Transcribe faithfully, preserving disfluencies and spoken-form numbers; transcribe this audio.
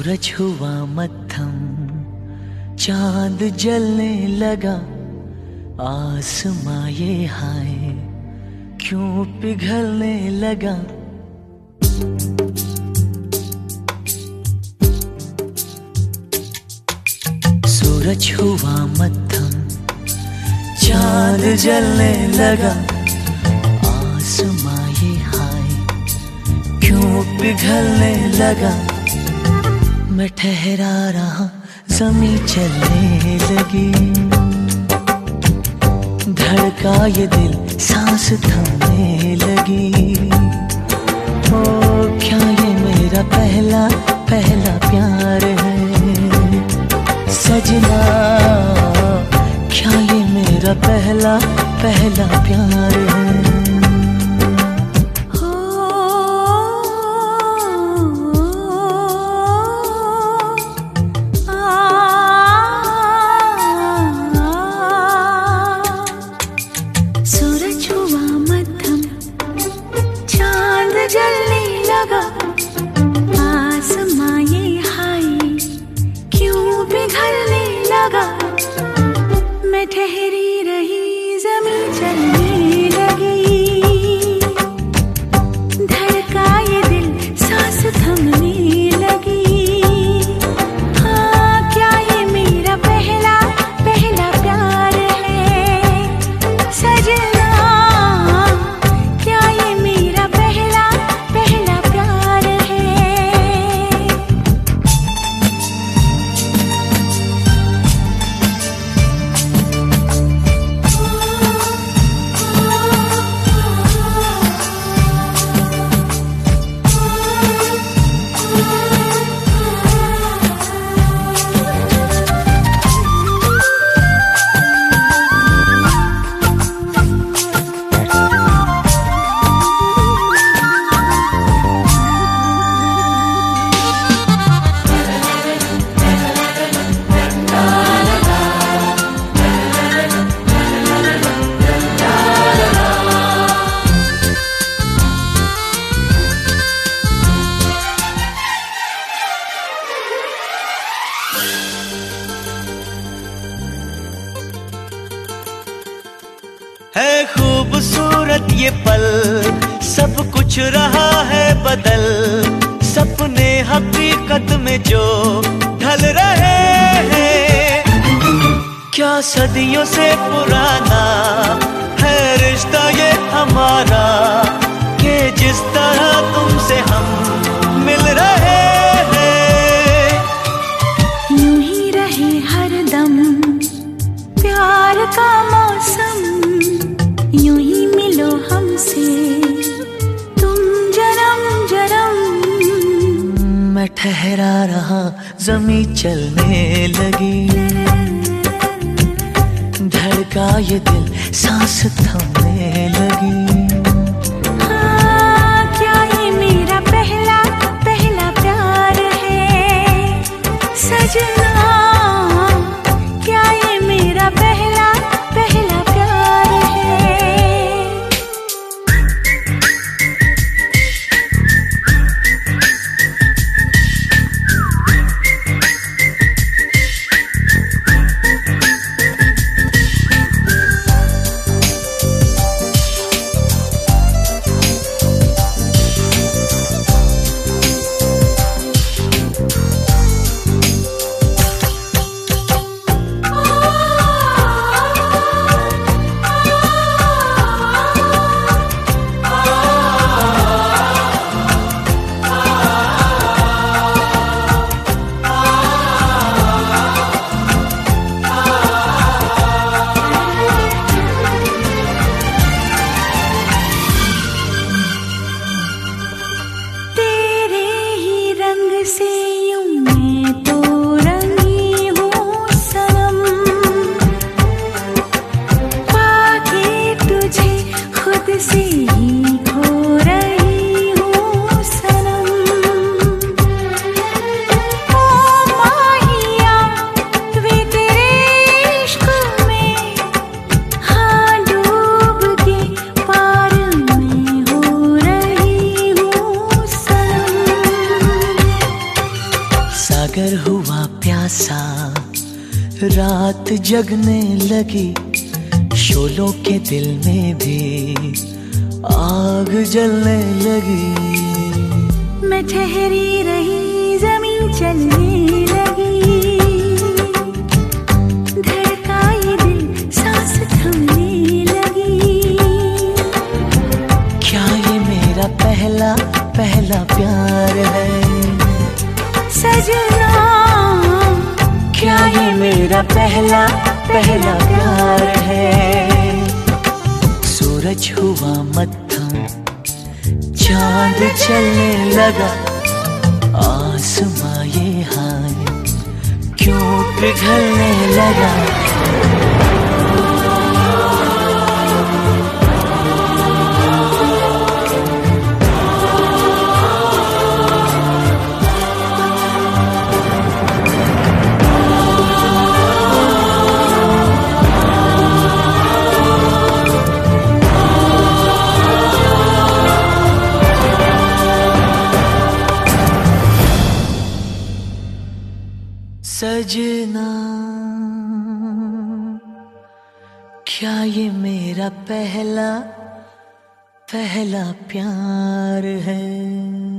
सूरज हुआ मत्थम, चांद जलने लगा, आसमां ये हाय क्यों पिघलने लगा। सूरज हुआ मत्थम, चांद जलने लगा, आसमां ये हाय क्यों पिघलने लगा। मैं ठहरा रहा, ज़मीं चलने लगी, धड़का ये दिल, सांस थमने लगी। ओ क्या ये मेरा पहला पहला प्यार है सजना, क्या ये मेरा पहला पहला प्यार है। ठहरी रही, ज़मीं चलने लगी, धड़का ये दिल, सांस थमने लगी। हाँ क्या ये मेरा पहला पहला प्यार है सजना, क्या ये मेरा पहला पहला प्यार है। है खूबसूरत ये पल, सब कुछ रहा है बदल, सपने हकीकत में जो ढल रहे हैं। क्या सदियों से पुराना है रिश्ता ये हमारा, कि जिस तरह तुमसे हम मिल रहे हैं। यूं ही रहे हरदम प्यार का मौसम, यूं ही मिलो हमसे तुम जन्म जन्म। मैं ठहरा रहा, ज़मीं चलने लगी, धड़का ये दिल, सांस थमने लगी। हाँ क्या ये मेरा पहला पहला प्यार है सजना, क्या ये मेरा पहला पहला प्यार है। रात जगने लगी, शोलों के दिल में भी आग जलने लगी। मैं ठहरी रही, जमीन चलने लगी, धड़का ये दिल, सांस थमने लगी। क्या ये मेरा पहला पहला प्यार है सजना? क्या ये मेरा पहला पहला प्यार है? सूरज हुआ मत्थम, चांद चलने लगा, आसमां ये हाय क्यों पिघलने लगा। सजना, क्या ये मेरा पहला पहला प्यार है?